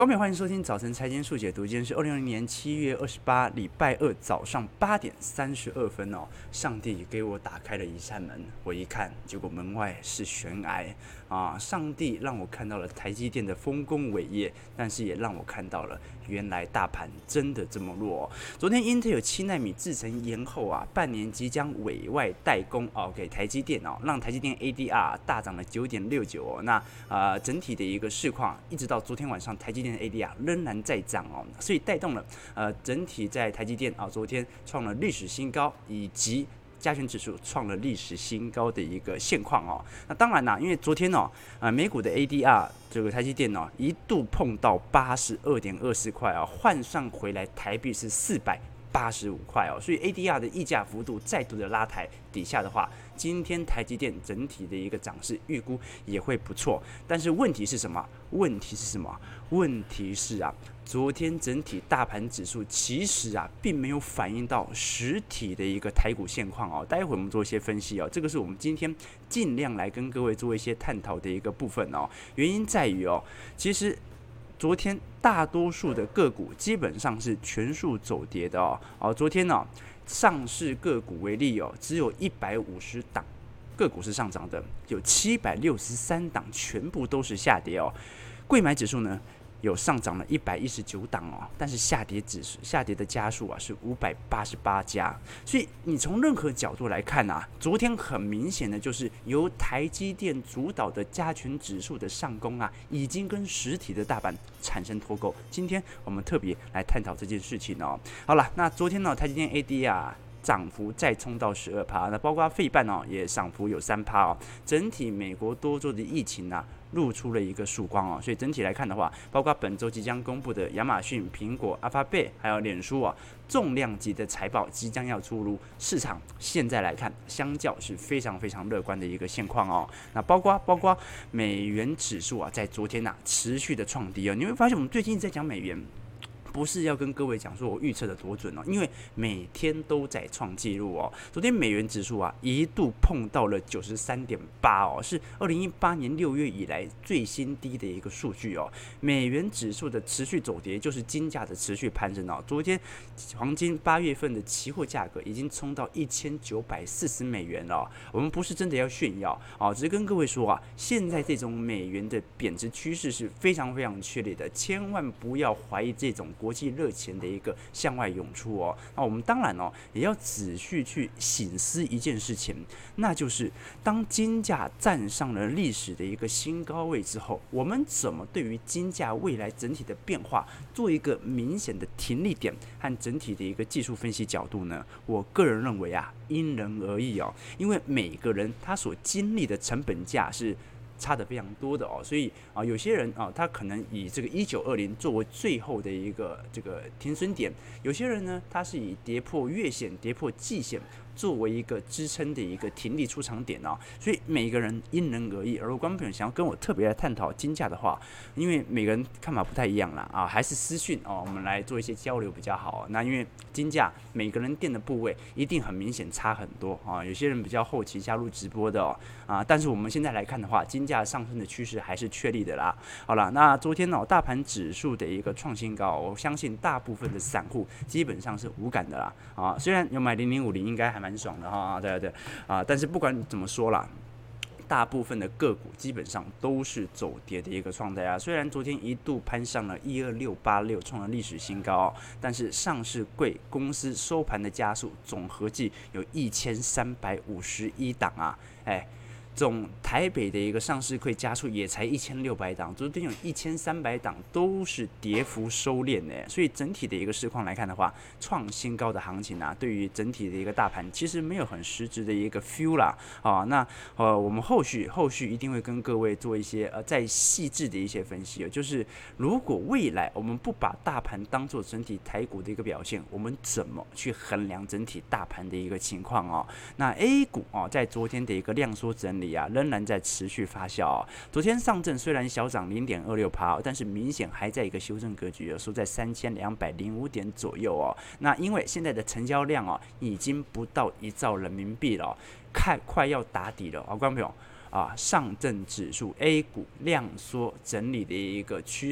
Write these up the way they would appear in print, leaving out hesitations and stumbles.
各位欢迎收听早晨财经速解读，今天是2020年7月28礼拜二早上8点32分哦。上帝给我打开了一扇门，我一看，结果门外是悬崖啊！上帝让我看到了台积电的丰功伟业，但是也让我看到了原来大盘真的这么弱哦。昨天 Intel 7奈米制程延后啊，半年即将委外代工哦给台积电哦，让台积电 ADR 大涨了9.69哦。那整体的一个市况，一直到昨天晚上台积电ADR 仍然在涨哦，所以带动了整体在台积电昨天创了历史新高，以及加权指数创了历史新高的一个现况哦。那当然啦，因为昨天美股的 ADR 这个台积电一度碰到82.24块啊，换算回来台币是485块哦，所以 ADR 的溢价幅度再度的拉抬底下的话，今天台积电整体的一个涨势预估也会不错。但是问题是什么？问题是昨天整体大盘指数其实并没有反映到实体的一个台股现况哦。待会我们做一些分析哦，这个是我们今天尽量来跟各位做一些探讨的一个部分哦。原因在于其实昨天大多数的个股基本上是全数走跌的哦。昨天上市个股为例只有150档个股是上涨的，有763档全部都是下跌哦。柜买指数呢有上涨了119档但是下跌的家数是588家，所以你从任何角度来看昨天很明显的就是由台积电主导的加权指数的上攻已经跟实体的大盘产生脱钩。今天我们特别来探讨这件事情哦。好了，那昨天台积电 ADR涨幅再冲到12%，那包括费半也涨幅有3%整体美国多州的疫情露出了一个曙光所以整体来看的话，包括本周即将公布的亚马逊、苹果、Alphabet 还有脸书重量级的财报即将要出炉，市场现在来看，相较是非常非常乐观的一个现况那包括美元指数在昨天持续的创低你会发现我们最近一直在讲美元。不是要跟各位讲说我预测的多准因为每天都在创纪录昨天美元指数一度碰到了93.8是2018年6月以来最新低的一个数据美元指数的持续走跌，就是金价的持续攀升昨天黄金8月份的期货价格已经冲到1940美元了我们不是真的要炫耀只是跟各位说现在这种美元的贬值趋势是非常非常确立的，千万不要怀疑这种国际热钱的一个向外涌出那我们当然也要仔细去省思一件事情，那就是当金价站上了历史的一个新高位之后，我们怎么对于金价未来整体的变化做一个明显的停利点和整体的一个技术分析角度呢？我个人认为因人而异因为每个人他所经历的成本价是差得非常多的所以有些人他可能以这个1920作为最后的一个这个停损点，有些人呢他是以跌破月线、跌破季线作为一个支撑的一个停利出场点所以每个人因人而异。而如果观众朋友想要跟我特别来探讨金价的话，因为每个人看法不太一样啦还是私讯我们来做一些交流比较好那因为金价每个人垫的部位一定很明显差很多有些人比较后期加入直播的但是我们现在来看的话，金价上升的趋势还是确立的啦。好了，那昨天大盘指数的一个创新高，我相信大部分的散户基本上是无感的啦虽然有买0050应该还蛮爽的对但是不管怎么说啦，大部分的个股基本上都是走跌的一个状态虽然昨天一度攀上了12686，创了历史新高但是上市柜公司收盘的家数总合计有1351档总台北的一个上市柜家数也才1600档，昨天有1300档都是跌幅收敛所以整体的一个市况来看的话，创新高的行情对于整体的一个大盘其实没有很实质的一个 feel 啦那我们后续一定会跟各位做一些再细致的一些分析就是如果未来我们不把大盘当做整体台股的一个表现，我们怎么去衡量整体大盘的一个情况那 A 股在昨天的一个量缩整理仍然在持续发酵昨天上证虽然小涨0.26%但是明显还在一个修正格局收在3205点左右那因为现在的成交量已经不到1兆人民币了快要打底了观众朋友上证指数 A 股量缩整理的一个趋势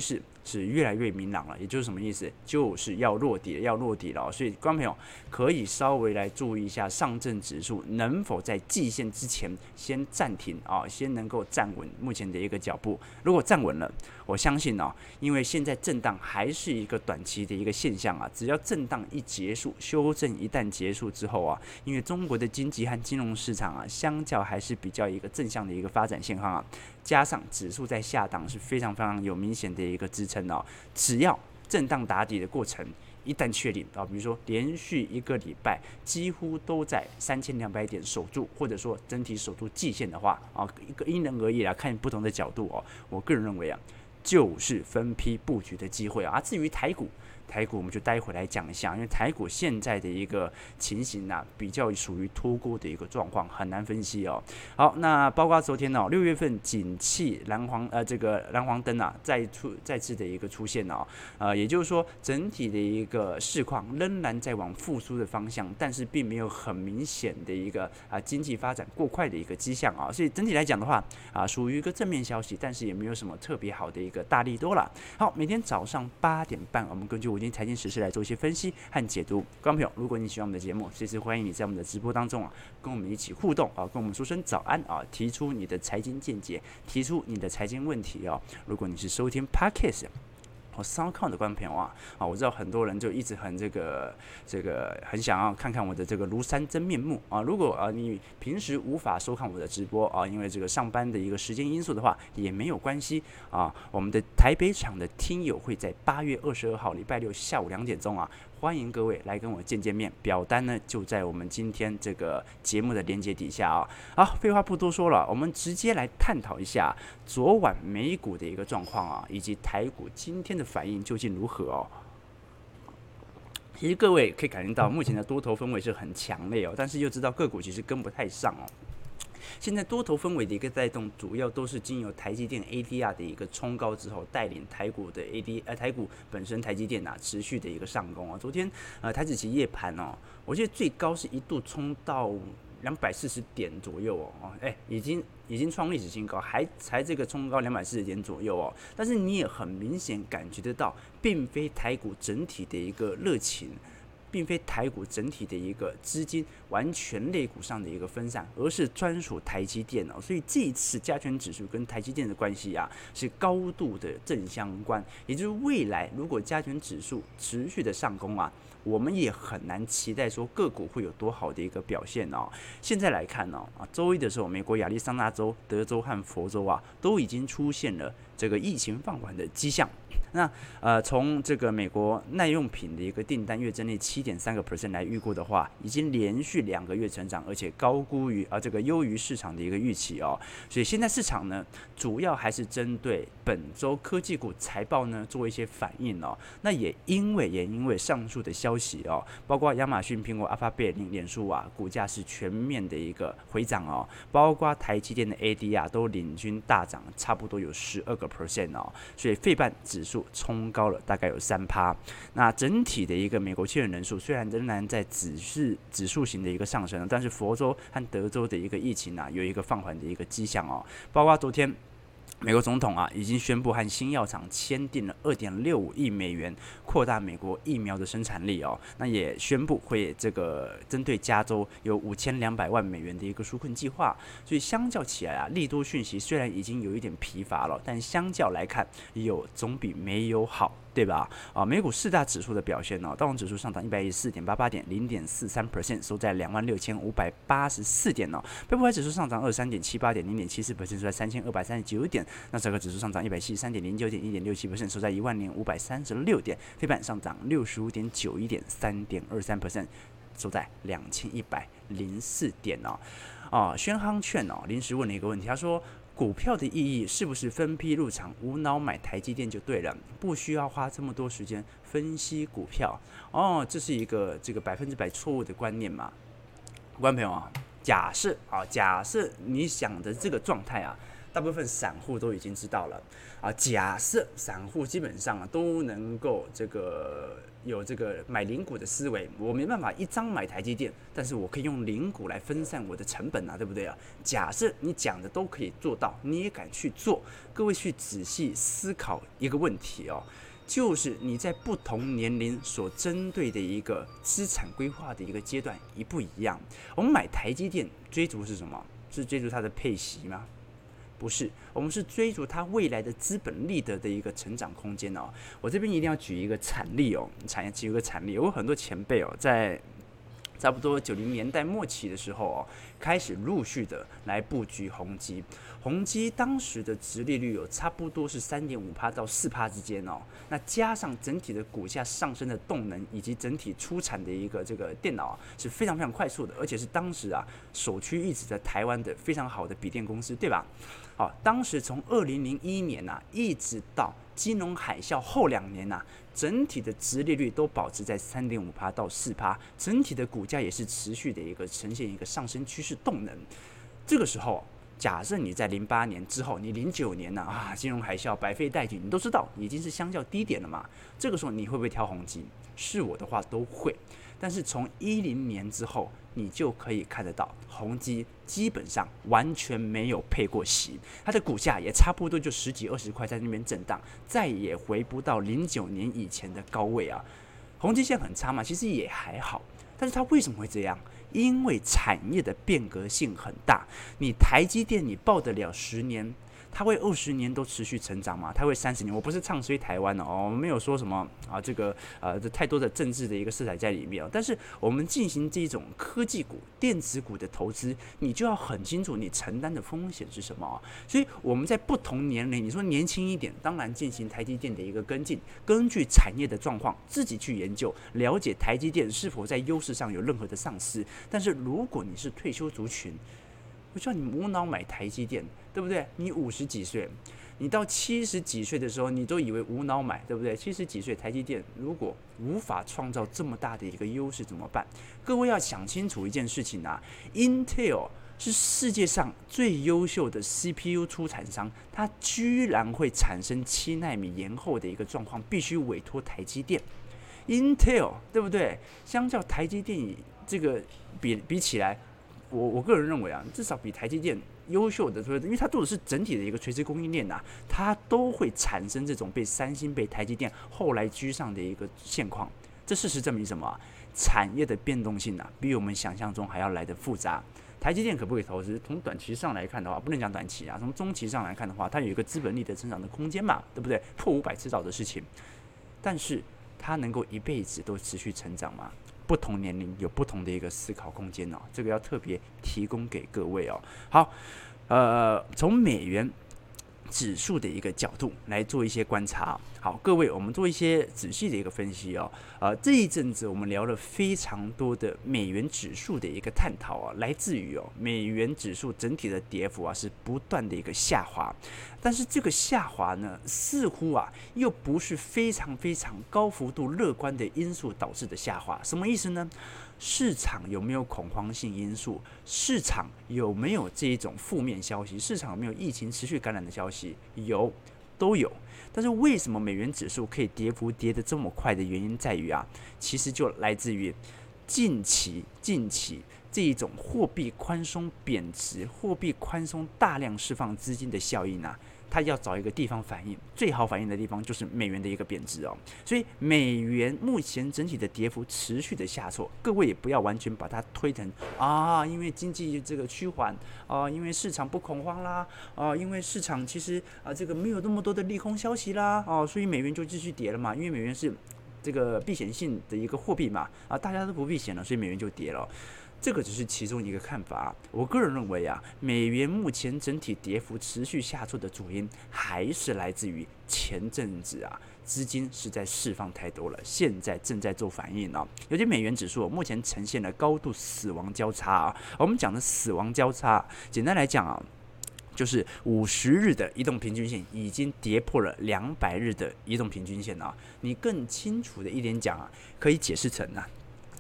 是越来越明朗了，也就是什么意思？就是要落底了，要落底了。所以观众朋友可以稍微来注意一下上证指数能否在季线之前先暂停啊，先能够站稳目前的一个脚步。如果站稳了，我相信啊，因为现在震荡还是一个短期的一个现象啊，只要震荡一结束，修正一旦结束之后啊，因为中国的经济和金融市场啊，相较还是比较一个正向的一个发展现象啊，加上指数在下档是非常非常有明显的一个支撑哦，只要震荡打底的过程一旦确定啊，比如说连续一个礼拜几乎都在3200点守住，或者说整体守住季线的话啊，一个因人而异啦，看不同的角度哦。我个人认为啊，就是分批布局的机会啊。至于台股我们就待会来讲一下，因为台股现在的一个情形啊，比较属于脱钩的一个状况，很难分析哦。好，那包括昨天6月份景气这个蓝黄灯啊，再次的一个出现哦，也就是说整体的一个市况仍然在往复苏的方向，但是并没有很明显的一个经济发展过快的一个迹象啊，所以整体来讲的话属于一个正面消息，但是也没有什么特别好的一个大利多啦。好，每天早上8点半，我们根据今天财经时事来做一些分析和解读。观众朋友，如果你喜欢我们的节目，随时欢迎你在我们的直播当中跟我们一起互动跟我们说声早安提出你的财经见解，提出你的财经问题如果你是收听 Podcast SoundCloud 的观众朋友我知道很多人就一直很这个很想要看看我的这个庐山真面目如果你平时无法收看我的直播因为这个上班的一个时间因素的话，也没有关系我们的台北场的听友会在8月22号礼拜六下午2点钟欢迎各位来跟我见面，表单呢就在我们今天这个节目的连结底下好，废话不多说了，我们直接来探讨一下昨晚美股的一个状况以及台股今天的反应究竟如何其实各位可以感觉到目前的多头氛围是很强烈但是又知道个股其实跟不太上现在多头氛围的一个带动，主要都是经由台积电 ADR 的一个冲高之后，带领台股的台股本身台积电持续的一个上攻昨天台指期夜盘我记得最高是一度冲到240点左右已经创历史新高，才这个冲高240点左右但是你也很明显感觉得到，并非台股整体的一个热情。并非台股整体的一个资金完全类股上的一个分散，而是专属台积电所以这一次加权指数跟台积电的关系是高度的正相关，也就是未来如果加权指数持续的上攻我们也很难期待说个股会有多好的一个表现现在来看周一的时候，美国亚利桑那州、德州和佛州都已经出现了这个疫情放缓的迹象。那从这个美国耐用品的一个订单月增率7.3% 来预估的话，已经连续2个月成长，而且高估于这个优于市场的一个预期所以现在市场呢，主要还是针对本周科技股财报呢做一些反应那也因为上述的消息包括亚马逊、苹果、Alphabet、脸书股价是全面的一个回涨包括台积电的 ADR 都领军大涨，差不多有12%所以费半指数冲高了大概有3%。那整体的一个美国确诊人数虽然仍然在指数型的一个上升，但是佛州和德州的一个疫情有一个放缓的一个迹象包括昨天美国总统已经宣布和新药厂签订了2.65亿美元扩大美国疫苗的生产力那也宣布会这个针对加州有5200万美元的一个纾困计划，所以相较起来利多讯息虽然已经有一点疲乏了，但相较来看总比没有好，对吧美股4大指数的表现道琼指数上涨114.88点 0.43%， 收在26584点标普指数上涨23.78点 0.74%， 收在3239点，纳斯达克指数上涨173.09点 1.67%， 收在10536点，费半上涨65.91点 3.23%， 收在2104点轩夯券临时问了一个问题，他说股票的意义是不是分批入场，无脑买台积电就对了，不需要花这么多时间分析股票这是一个这个100%错误的观念嘛？观众朋友假设你想的这个状态大部分散户都已经知道了啊。假设散户基本上都能够有这个买零股的思维，我没办法一张买台积电，但是我可以用零股来分散我的成本啊，对不对啊？假设你讲的都可以做到，你也敢去做，各位去仔细思考一个问题哦。就是你在不同年龄所针对的一个资产规划的一个阶段一不一样。我们买台积电追逐是什么？是追逐它的配息吗？不是，我们是追逐它未来的资本利得的一个成长空间哦。我这边一定要举一个产例哦，举一个产例。我有很多前辈哦，在差不多90年代末期的时候哦，开始陆续的来布局宏基。宏基当时的殖利率有差不多是3.5%到4%之间哦。那加上整体的股价上升的动能，以及整体出产的一个电脑啊，是非常非常快速的，而且是当时啊首屈一指在台湾的非常好的笔电公司，对吧？好，当时从2001年啊，一直到金融海啸后2年啊，整体的殖利率都保持在3.5%到4%，整体的股价也是持续的呈现一个上升趋势动能。这个时候，假设你在08年之后，你09年金融海啸百废待举，你都知道已经是相较低点了嘛。这个时候你会不会挑宏基？是我的话都会。但是从10年之后，你就可以看得到，宏基基本上完全没有配过息，它的股价也差不多就10几20块在那边震荡，再也回不到09年以前的高位啊。宏基现在很差嘛，其实也还好，但是它为什么会这样？因为产业的变革性很大。你台积电你抱得了10年？它会20年都持续成长吗？它会30年？我不是唱衰台湾哦，我没有说什么这太多的政治的一个色彩在里面哦。但是我们进行这种科技股、电子股的投资，你就要很清楚你承担的风险是什么哦。所以我们在不同年龄，你说年轻一点，当然进行台积电的一个跟进，根据产业的状况自己去研究，了解台积电是否在优势上有任何的丧失。但是如果你是退休族群，我叫你无脑买台积电，对不对？你50几岁，你到70几岁的时候，你都以为无脑买，对不对？70几岁台积电如果无法创造这么大的一个优势怎么办？各位要想清楚一件事情啊 ，Intel 是世界上最优秀的 CPU 出产商，它居然会产生7奈米延后的一个状况，必须委托台积电。Intel 对不对？相较台积电这个比起来。我个人认为啊，至少比台积电优秀的，因为它做的是整体的一个垂直供应链它都会产生这种被三星、被台积电后来居上的一个现况。这事实证明什么？产业的变动性比我们想象中还要来得复杂。台积电可不可以投资？从短期上来看的话，不能讲短期从中期上来看的话，它有一个资本利得增长的空间嘛，对不对？破500迟早的事情，但是它能够一辈子都持续成长吗？不同年龄有不同的一个思考空间这个要特别提供给各位哦。好，从美元指数的一个角度来做一些观察。好，各位，我们做一些仔细的一个分析哦。这一阵子我们聊了非常多的美元指数的一个探讨来自于美元指数整体的跌幅是不断的一个下滑，但是这个下滑呢，似乎又不是非常非常高幅度乐观的因素导致的下滑。什么意思呢？市场有没有恐慌性因素？市场有没有这一种负面消息？市场有没有疫情持续感染的消息？有，都有。但是为什么美元指数可以跌幅跌得这么快的原因在于其实就来自于近期这一种货币宽松贬值、货币宽松大量释放资金的效应它要找一个地方反应，最好反应的地方就是美元的一个贬值所以美元目前整体的跌幅持续的下挫，各位也不要完全把它推成因为经济这个趋缓因为市场不恐慌啦因为市场其实这个没有那么多的利空消息啦所以美元就继续跌了嘛，因为美元是这个避险性的一个货币嘛大家都不避险了，所以美元就跌了。这个只是其中一个看法我个人认为美元目前整体跌幅持续下挫的主因还是来自于前阵子资金实在释放太多了，现在正在做反应尤其美元指数目前呈现了高度死亡交叉我们讲的死亡交叉简单来讲就是50日的移动平均线已经跌破了200日的移动平均线你更清楚的一点讲可以解释成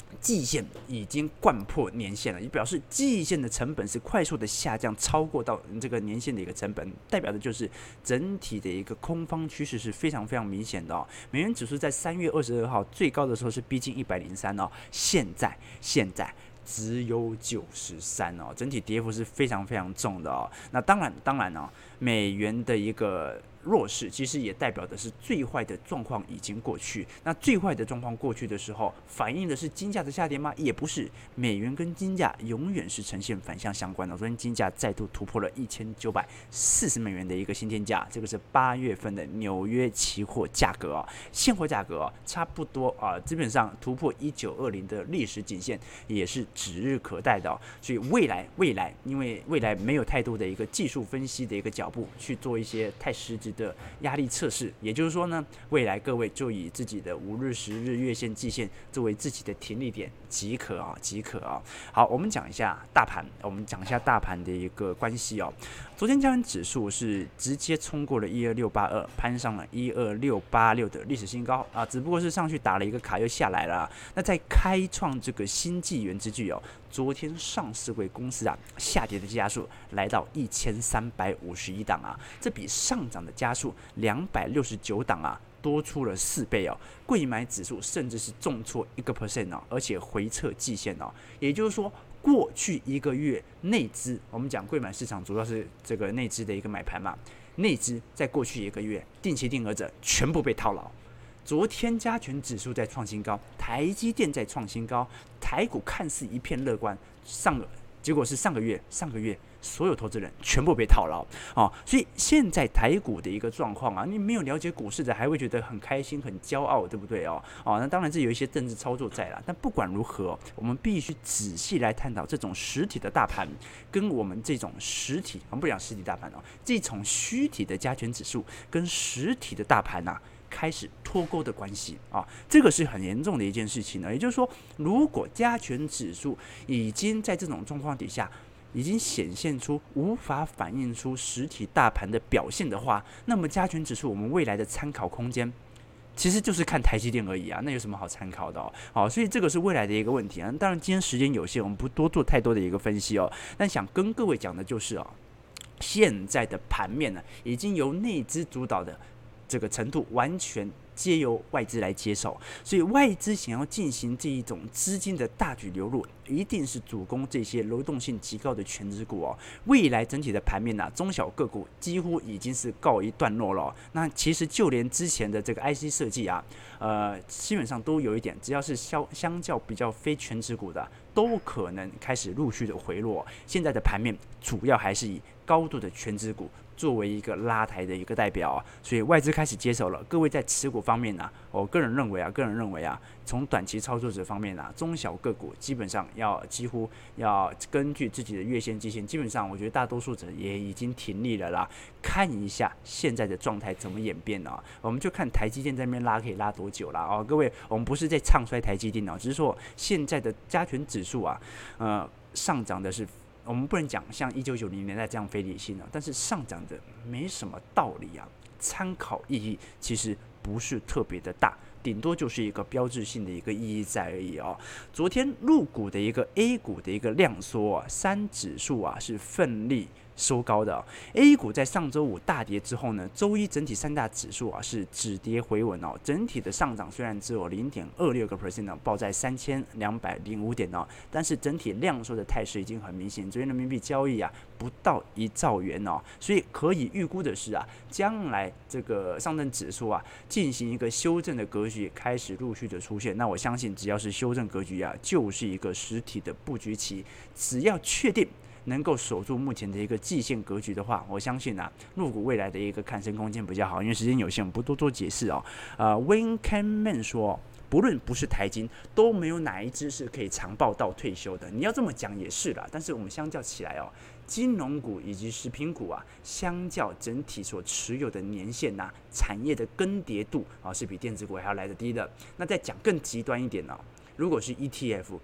季线已经掼破年线了，也表示季线的成本是快速的下降，超过到这个年线的一个成本，代表的就是整体的一个空方趋势是非常非常明显的哦。美元指数在3月22号最高的时候是逼近103哦，现在只有93哦，整体跌幅是非常非常重的哦。那当然哦，美元的一个弱势其实也代表的是最坏的状况已经过去。那最坏的状况过去的时候，反映的是金价的下跌吗？也不是，美元跟金价永远是呈现反向相关的。昨天金价再度突破了$1940的一个新天价，这个是8月份的纽约期货价格哦，现货价格哦，差不多啊，基本上突破1920的历史颈线，也是指日可待的哦。所以未来，因为未来没有太多的一个技术分析的一个脚步去做一些太实质的压力测试，也就是说呢，未来各位就以自己的5日、10日、月线、季线作为自己的停利点即可啊。好，我们讲一下大盘的一个关系哦。昨天加权指数是直接冲过了12682，攀上了12686的历史新高啊，只不过是上去打了一个卡又下来了。那在开创这个新纪元之际哦，昨天上市柜公司啊下跌的家数来到1351档啊，这比上涨的家数269档啊多出了4倍哦。柜买指数甚至是重挫1% 哦，而且回撤季线哦，也就是说，过去一个月内资，我们讲柜买市场主要是这个内资的一个买盘嘛，内资在过去一个月定期定额者全部被套牢。昨天加权指数在创新高，台积电在创新高，台股看似一片乐观，结果是上个月所有投资人全部被套牢哦，所以现在台股的一个状况啊，你没有了解股市的还会觉得很开心很骄傲，对不对哦？那当然是有一些政治操作在啦，但不管如何，我们必须仔细来探讨这种实体的大盘跟我们这种实体，我们不讲实体大盘哦，这种虚体的加权指数跟实体的大盘啊开始脱钩的关系啊，这个是很严重的一件事情呢。也就是说，如果加权指数已经在这种状况底下，已经显现出无法反映出实体大盘的表现的话，那么加权指数我们未来的参考空间其实就是看台积电而已啊，那有什么好参考的哦？所以这个是未来的一个问题啊。当然今天时间有限，我们不多做太多的一个分析哦。但想跟各位讲的就是哦，现在的盘面呢，已经由内资主导的这个程度完全皆由外资来接手，所以外资想要进行这一种资金的大举流入，一定是主攻这些流动性极高的全指股哦。未来整体的盘面啊，中小个股几乎已经是告一段落了哦。那其实就连之前的这个 IC 设计啊，基本上都有一点，只要是相较比较非全指股的，都可能开始陆续的回落。现在的盘面主要还是以高度的全指股作为一个拉抬的一个代表所以外资开始接手了。各位在持股方面呢，我个人认为啊，从短期操作者方面啊，中小个股基本上几乎要根据自己的月线、季线，基本上我觉得大多数者也已经停利了啦。看一下现在的状态怎么演变啊，我们就看台积电在那边拉可以拉多久啦各位，我们不是在唱衰台积电只是说现在的加权指数啊，上涨的是。我们不能讲像1990年代这样非理性但是上涨的没什么道理啊，参考意义其实不是特别的大，顶多就是一个标志性的一个意义在而已昨天陆股的一个 A 股的一个量缩3指数是奋力收高的A 股在上周五大跌之后呢，周一整体3大指数是止跌回稳整体的上涨虽然只有0.26%报在3205点但是整体量缩的态势已经很明显。昨天人民币交易不到1兆元所以可以预估的是将来这个上证指数进行一个修正的格局开始陆续的出现。那我相信只要是修正格局就是一个实体的布局期，只要确定能够守住目前的一个季线格局的话，我相信陆股未来的一个看升空间比较好。因为时间有限，我们不多做解释Wayne Canman 说，不论不是台金，都没有哪一支是可以长报到退休的。你要这么讲也是啦，但是我们相较起来金融股以及食品股相较整体所持有的年限产业的更迭度是比电子股还要来得低的。那再讲更极端一点如果是 ETF。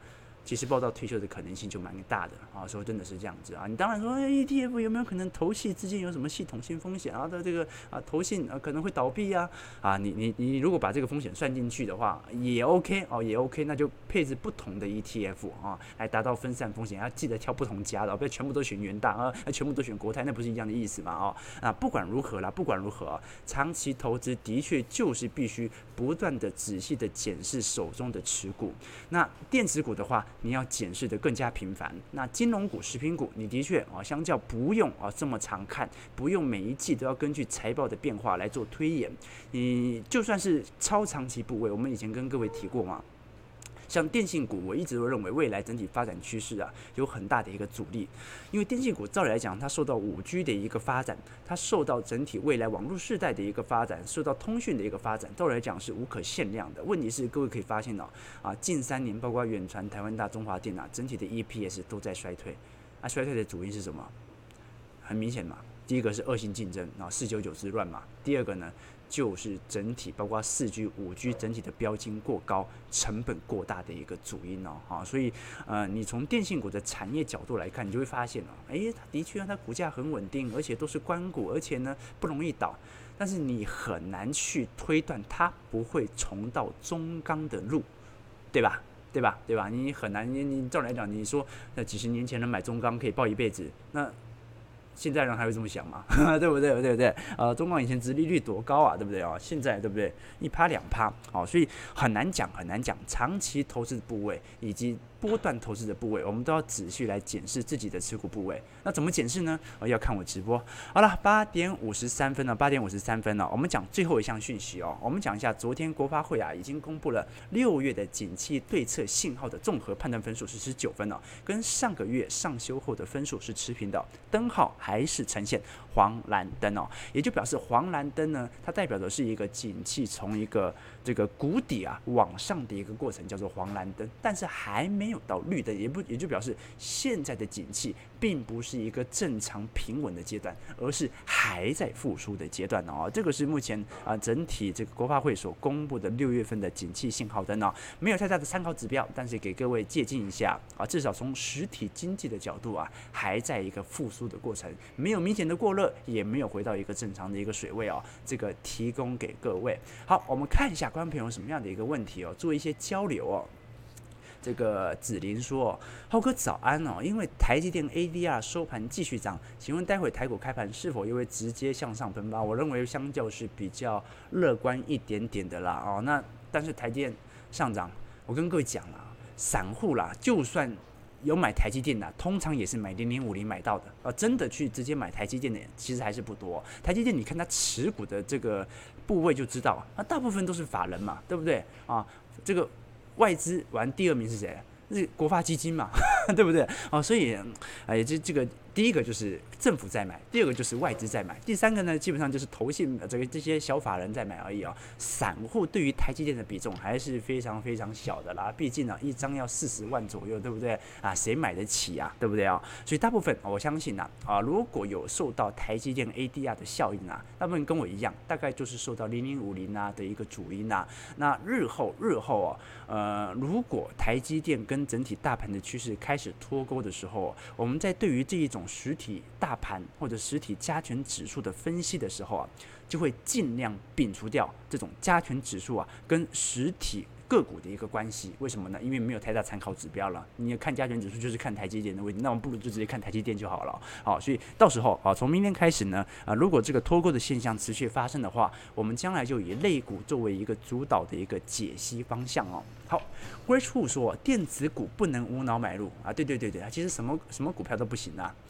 其实报到退休的可能性就蛮大的啊。说真的是这样子啊。你当然说 ETF 有没有可能投系之间有什么系统性风险啊？的这个投信可能会倒闭啊。你如果把这个风险算进去的话，也 OK 哦，也 OK， 那就配置不同的 ETF 啊，来达到分散风险。要记得挑不同家的，不要全部都选元大啊，全部都选国泰，那不是一样的意思嘛？不管如何，长期投资的确就是必须不断的仔细的检视手中的持股。那电子股的话，你要检视的更加频繁。那金融股、食品股，你的确相较不用这么常看，不用每一季都要根据财报的变化来做推演。你就算是超长期部位，我们以前跟各位提过嘛。像电信股，我一直都认为未来整体发展趋势有很大的一个阻力，因为电信股照理来讲，它受到5G 的一个发展，它受到整体未来网络世代的一个发展，受到通讯的一个发展，照理来讲是无可限量的。问题是各位可以发现近3年包括远传、台湾大、中华电整体的 EPS 都在衰退，衰退的主因是什么？很明显嘛，第一个是恶性竞争，499之乱嘛，第二个呢？就是整体包括4G、5G 整体的标金过高、成本过大的一个主因所以你从电信股的产业角度来看，你就会发现它的确它股价很稳定，而且都是官股，而且呢不容易倒，但是你很难去推断它不会重蹈中钢的路，对吧？你很难，你照来讲，你说那几十年前人买中钢可以抱一辈子，那现在人还会这么想吗？对不对？中钢以前殖利率多高啊，对不对现在对不对？1%、2%，所以很难讲。长期投资的部位以及波段投资的部位，我们都要仔细来检视自己的持股部位。那怎么检视呢？要看我直播。好了，8点53分了，我们讲最后一项讯息我们讲一下，昨天国发会已经公布了6月的景气对策信号的综合判断分数是19分跟上个月上修后的分数是持平的，灯号还是呈现黄蓝灯也就表示黄蓝灯呢，它代表的是一个景气从一个这个谷底往上的一个过程，叫做黄蓝灯，但是还没有到绿灯，也就表示现在的景气并不是一个正常平稳的阶段，而是还在复苏的阶段这个是目前整体这个国发会所公布的6月份的景气信号灯没有太大的参考指标，但是给各位借鉴一下至少从实体经济的角度还在一个复苏的过程，没有明显的过热，也没有回到一个正常的一个水位这个提供给各位。好，我们看一下观众朋友有什么样的一个问题做一些交流这个子林说浩哥早安因为台积电 ADR 收盘继续涨，请问待会台股开盘是否又会直接向上喷发？我认为相较是比较乐观一点点的啦那但是台积电上涨，我跟各位讲啦，散户啦，就算有买台积电的，通常也是买0050买到的真的去直接买台积电的其实还是不多台积电你看它持股的这个部位就知道大部分都是法人嘛，对不对这个外资完第2名是谁？是国发基金嘛，对不对所以这个第一个就是政府在买，第二个就是外资在买，第三个呢，基本上就是投信这些小法人在买而已散户对于台积电的比重还是非常非常小的啦，毕竟一张要40万左右，对不对谁买得起对不对所以大部分我相信如果有受到台积电 ADR 的效应大部分跟我一样，大概就是受到0050的一个主因那日后如果台积电跟整体大盘的趋势开始脱钩的时候，我们在对于这一种实体大盘或者实体加权指数的分析的时候就会尽量摒除掉这种加权指数跟实体个股的一个关系。为什么呢？因为没有太大参考指标了，你看加权指数就是看台积电的问题，那我们不如就直接看台积电就好了所以到时候从明天开始呢如果这个脱钩的现象持续发生的话，我们将来就以类股作为一个主导的一个解析方向好 Rich Hu 说电子股不能无脑买入对，其实什么股票都不行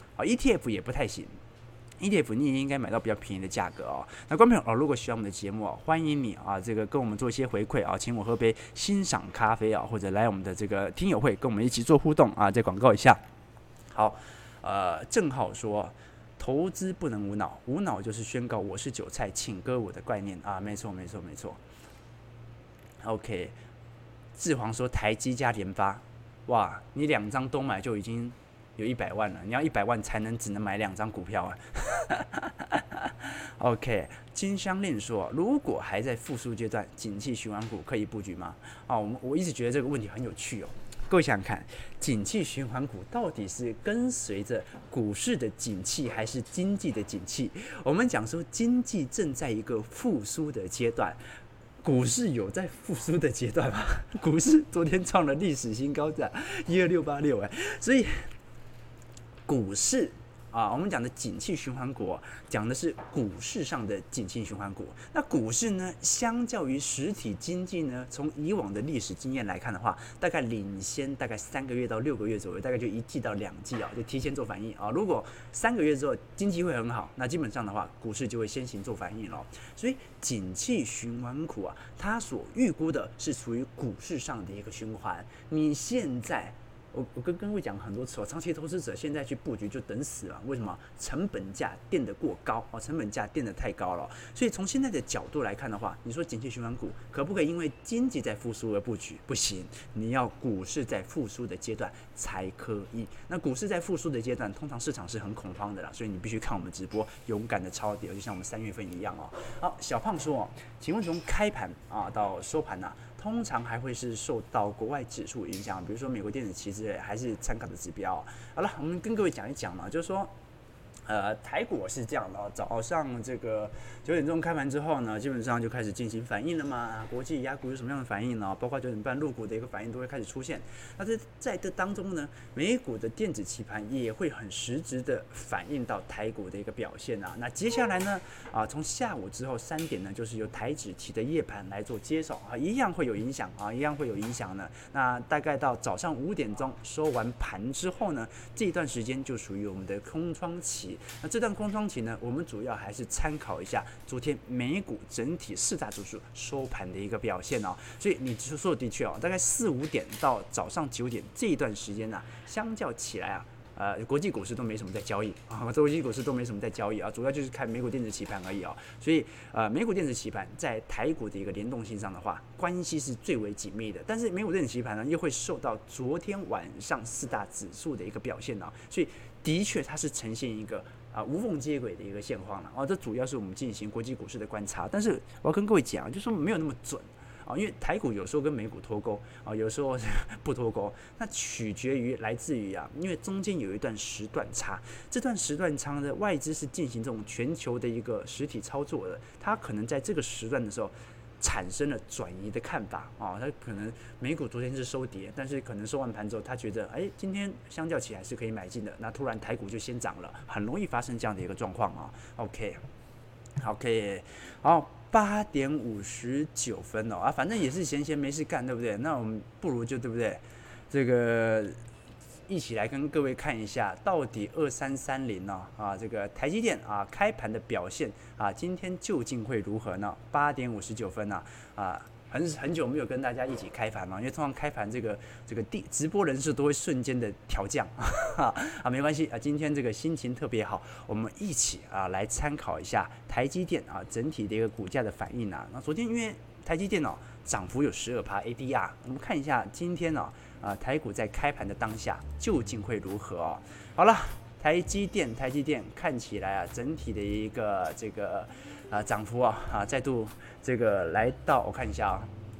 ETF 也不太行，ETF 你也应该买到比较便宜的价格那观众朋友如果喜欢我们的节目欢迎你这个跟我们做一些回馈请我喝杯欣赏咖啡或者来我们的这个听友会跟我们一起做互动再广告一下。好，正好说投资不能无脑，无脑就是宣告我是韭菜，请割我的概念没错。OK， 志煌说台积加联发，哇，你2张都买就已经有100万了，你要100万才只能买2张股票OK， 金香令说，如果还在复苏阶段，景气循环股可以布局吗？我一直觉得这个问题很有趣各各位想想看，景气循环股到底是跟随着股市的景气，还是经济的景气？我们讲说经济正在一个复苏的阶段。股市有在复苏的阶段吗？股市昨天创了历史新高价12686，所以股市我们讲的景气循环股，讲的是股市上的景气循环股。那股市呢，相较于实体经济呢，从以往的历史经验来看的话，大概领先大概3个月到6个月左右，大概就1季到2季就提前做反应如果3个月之后经济会很好，那基本上的话，股市就会先行做反应了。所以景气循环股它所预估的是属于股市上的一个循环。你现在我跟各位讲很多次长期投资者现在去布局就等死了。为什么？成本价垫得过高成本价垫得太高了。所以从现在的角度来看的话，你说景气循环股可不可以因为经济在复苏而布局？不行，你要股市在复苏的阶段才可以。那股市在复苏的阶段，通常市场是很恐慌的啦，所以你必须看我们直播，勇敢的抄底，就像我们3月份一样好，小胖说请问从开盘到收盘通常还会是受到国外指数影响，比如说美国电子期之类，还是参考的指标。好了，我们跟各位讲一讲就是说，台股是这样的早上这个9点钟开盘之后呢，基本上就开始进行反应了嘛。国际亚股有什么样的反应呢？包括9点半陆股的一个反应都会开始出现。那在这当中呢，美股的电子期盘也会很实质的反映到台股的一个表现那接下来呢，从下午之后3点呢，就是由台指期的夜盘来做接手一样会有影响一样会有影响呢。那大概到早上5点钟收完盘之后呢，这一段时间就属于我们的空窗期。那这段空窗期呢，我们主要还是参考一下昨天美股整体4大指数收盘的一个表现所以你说的确大概4、5点到早上9点这一段时间相较起来国际股市都没什么在交易国际股市都没什么在交易主要就是看美股电子期盘而已所以美股电子期盘在台股的一个联动性上的话，关系是最为紧密的。但是美股电子期盘呢，又会受到昨天晚上4大指数的一个表现所以的确它是呈现一个无缝接轨的一个现况了这主要是我们进行国际股市的观察。但是我要跟各位讲，就是没有那么准因为台股有时候跟美股脱钩有时候不脱钩，那取决于来自于因为中间有一段时段差，这段时段差的外资是进行这种全球的一个实体操作的，它可能在这个时段的时候产生了转移的看法它可能美股昨天是收跌，但是可能收完盘之后，他觉得今天相较起来是可以买进的，那突然台股就先涨了，很容易发生这样的一个状况OK， 好。8点59分反正也是闲没事干，对不对？那我们不如就对不对？这个一起来跟各位看一下，到底2330这个台积电开盘的表现今天究竟会如何呢？8点59分很久没有跟大家一起开盘因为通常开盘这个直播人数都会瞬间的调降没关系今天这个心情特别好，我们一起来参考一下台积电整体的一个股价的反应那昨天因为台积电涨幅有12% ADR， 我们看一下今天台股在开盘的当下究竟会如何好了，台积电看起来整体的一个这个涨幅再度这个来到我看一下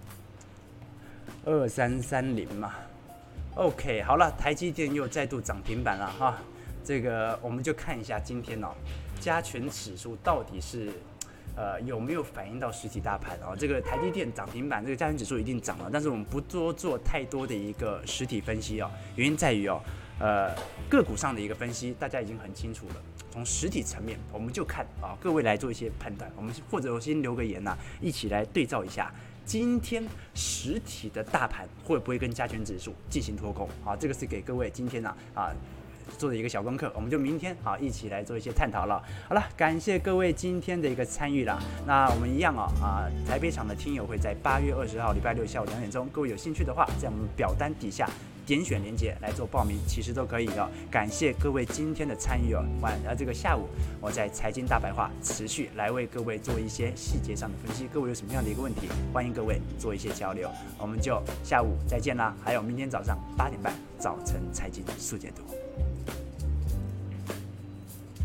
2330嘛 OK 好了，台积电又再度涨停板了这个我们就看一下今天加权指数到底是有没有反映到实体大盘这个台积电涨停板，这个加权指数一定涨了，但是我们不多做太多的一个实体分析原因在于个股上的一个分析大家已经很清楚了，从实体层面我们就看各位来做一些判断，我们或者我先留个言一起来对照一下今天实体的大盘会不会跟加权指数进行脱钩这个是给各位今天做的一个小功课，我们就明天一起来做一些探讨了。好了，感谢各位今天的一个参与了。那我们一样台北场的听友会在8月20号礼拜六下午2点钟，各位有兴趣的话，在我们表单底下点选连结来做报名，其实都可以感谢各位今天的参与这个下午我在财经大白话持续来为各位做一些细节上的分析，各位有什么样的一个问题，欢迎各位做一些交流，我们就下午再见啦。还有明天早上8点半早晨财经速解读。